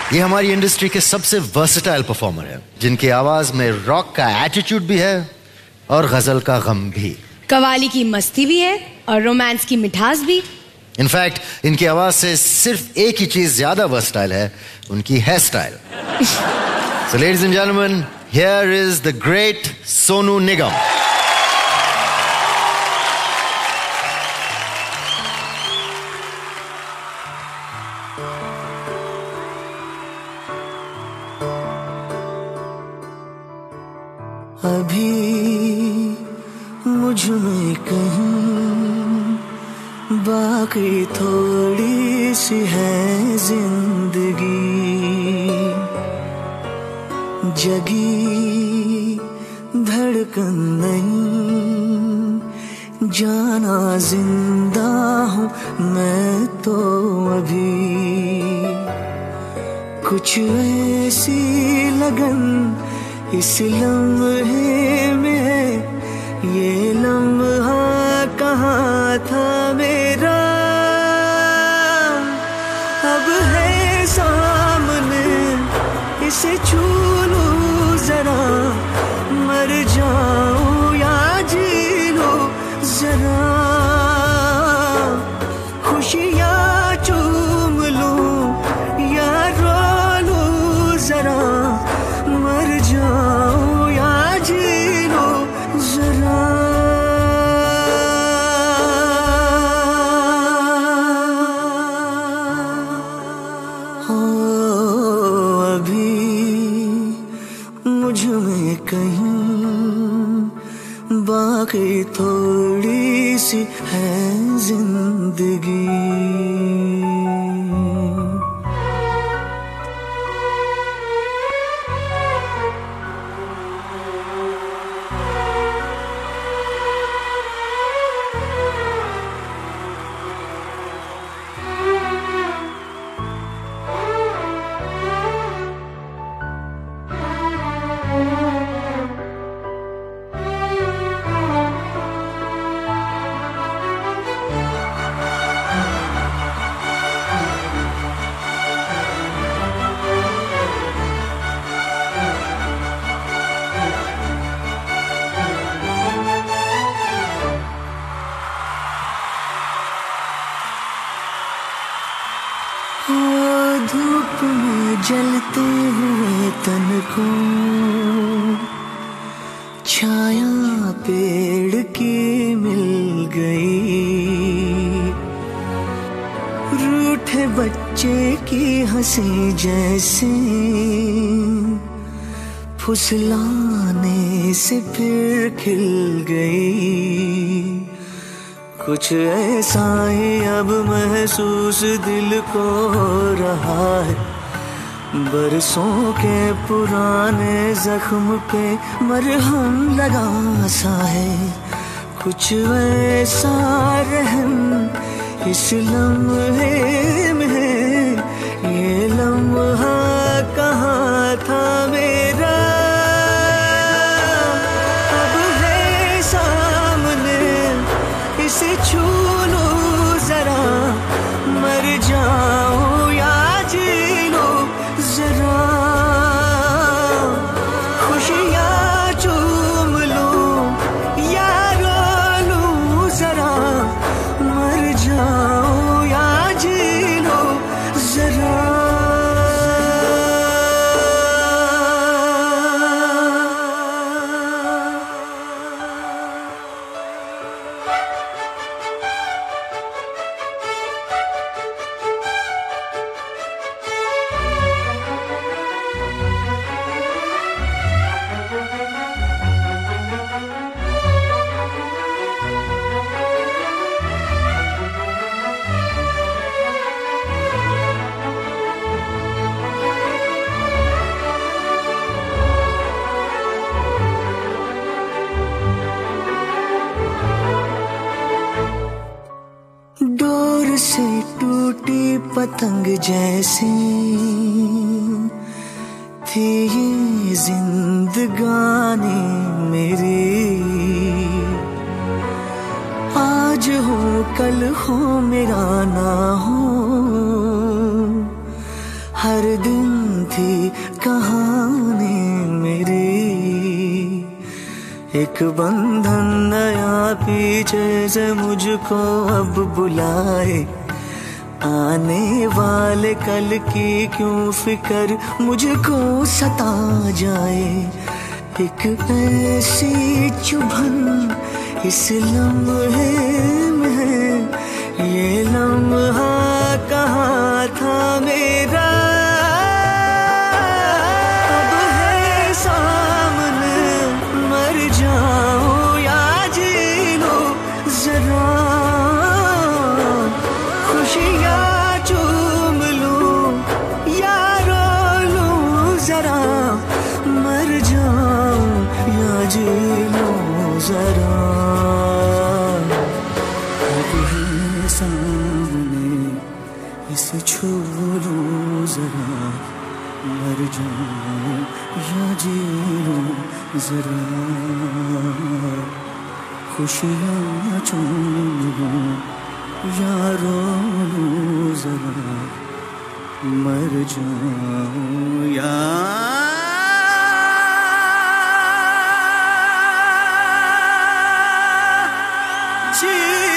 ये हमारी इंडस्ट्री के सबसे वर्सेटाइल परफॉर्मर है, जिनकी आवाज में रॉक का एटीट्यूड भी है और गजल का गम भी, कवाली की मस्ती भी है और रोमांस की मिठास भी। इनफैक्ट इनकी आवाज से सिर्फ एक ही चीज ज्यादा वर्सेटाइल है, उनकी hair style. So ladies and gentlemen, here is the great Sonu Nigam. अभी मुझ में कहीं बाकी थोड़ी सी है जिंदगी, जगी धड़कन नहीं, जाना जिंदा हूँ मैं तो अभी। कुछ ऐसी लगन इस लम्हे में, ये लम्हा कहाँ था मेरा, अब है सामने, इसे छू लूं जरा, मर जाऊं या जी लूं जरा, खुशियाँ चूम लूं या रो लूं जरा, मर जाऊं या जी लूं जरा। मुझ में कहीं बाकी थोड़ी सी है जिंदगी। धूप में जलते हुए तन को छाया पेड़ की मिल गई, रूठे बच्चे की हंसी जैसे फुसलाने से फिर खिल गई। कुछ ऐसा ही अब महसूस दिल को हो रहा है, बरसों के पुराने जख्म पे मरहम लगा सा है। कुछ ऐसा रहम इस लम्हे में, ये लम्हा कहाँ था मेरा, अब है सामने, इसे छू लूं जरा, मर जाऊं या जी लूं जरा, खुशियाँ चूम लूं या रो लूं जरा, मर जाऊं या जी लूं जरा। डोर से टूटी पतंग जैसे थी ये जिंदगानी मेरी, आज हो कल हो मेरा ना हो, हर दिन थी कहानी मेरी, एक बंधन नया पीछे से मुझको अब बुलाए, आने वाले कल की क्यों फिकर मुझको सता जाए, एक ऐसी चुभन इस लम्हे में है, ये लम्हा कहाँ था मेरा, अब है सामने, मर जाऊं या जी लूं जरा, खुशियाँ चूम लूं या रो लूं जरा, मर जाऊं या जी लूं जरा, अब है सामने इसे छू लूं जरा, मर जाऊं या जी लूं जरा, खुशियाँ चूम लूं या रो लूं जरा, मर जाऊं या जी